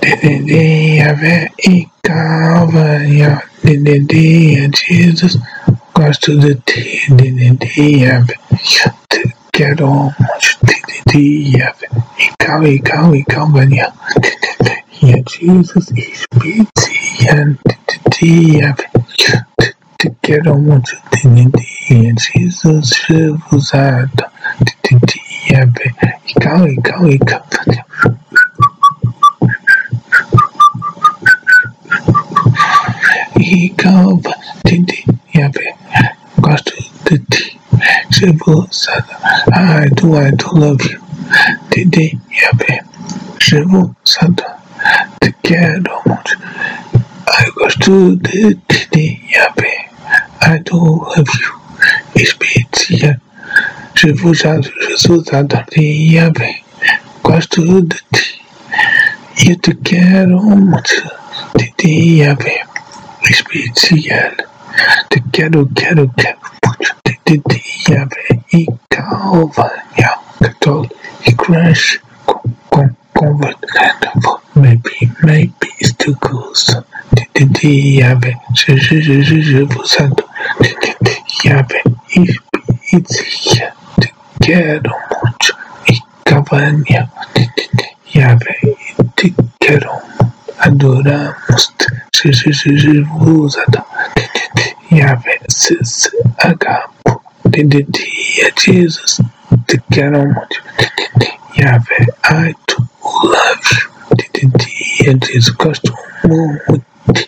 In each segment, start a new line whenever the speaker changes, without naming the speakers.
Yahweh e Calvary, Jesus, gosto de ti, Yahweh, te quero muito, Yahweh, e Calvary, Jesus, Espírito, Yahweh, te quero muito, Jesus, Jesus, Yahweh, e Calvary, e Calvary, Yahweh, gosto de ti, Jesus, I do love you, Yahweh, Jesus, te quero muito, I gosto de ti, Yahweh, I do love you, Espírito, Jesus, Yahweh, gosto de ti, eu te quero muito, Yahweh, Espírito, te quero muito, Yahweh, e Calvary, católico, e crash, convert, maybe it's too close, Yahweh, Jesus, Santo, Yahweh, Espírito, te quero muito, e Calvary, Yahweh, te quero, adoramos, Jesus, Yahweh, agapo, Jesus, te quero muito, Yahweh, I do love you, Jesus, gosto muito,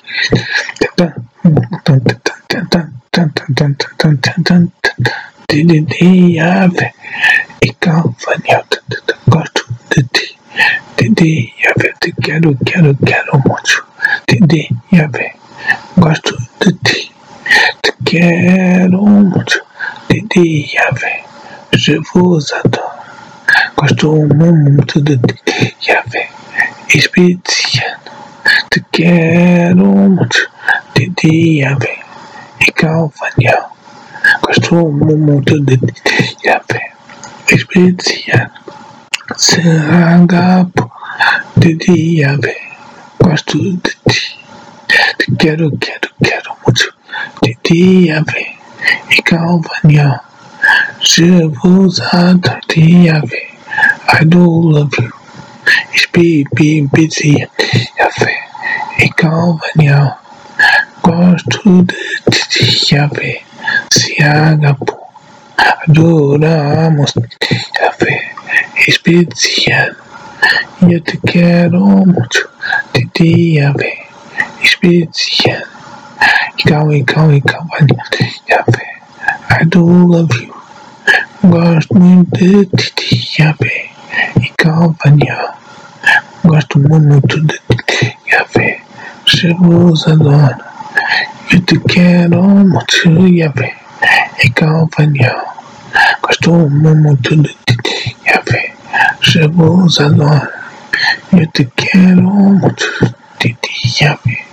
Yahweh, e Calvary, gosto de ti, Yahweh, te quero muito, Yahweh, gosto de ti, te quero muito, Yahweh, Jesus, gosto muito de ti, Yahweh, Espírito, te quero muito, Yahweh, e Calvary, gosto muito de ti, Yahweh, Espírito, se agapo, Yahweh, gosto de ti, te quero muito, Yahweh, e Calvary, Jesus, Yahweh, I do love you, Espírito, Yahweh, e Calvary, gosto de ti, Yahweh, se agapo, adoramos, Yahweh, Espírito, eu te quero muito, Yahweh, Espírito, e Calvary, Yahweh, I do love you, gosto muito de ti, Yahweh, e Calvary, gosto muito de ti, Yahweh, Jesus, adoro, eu te quero muito, Yahweh, e Calvary, gosto muito de ti, Yahweh, Jesus, adoro, eu te quero muito, Yahweh.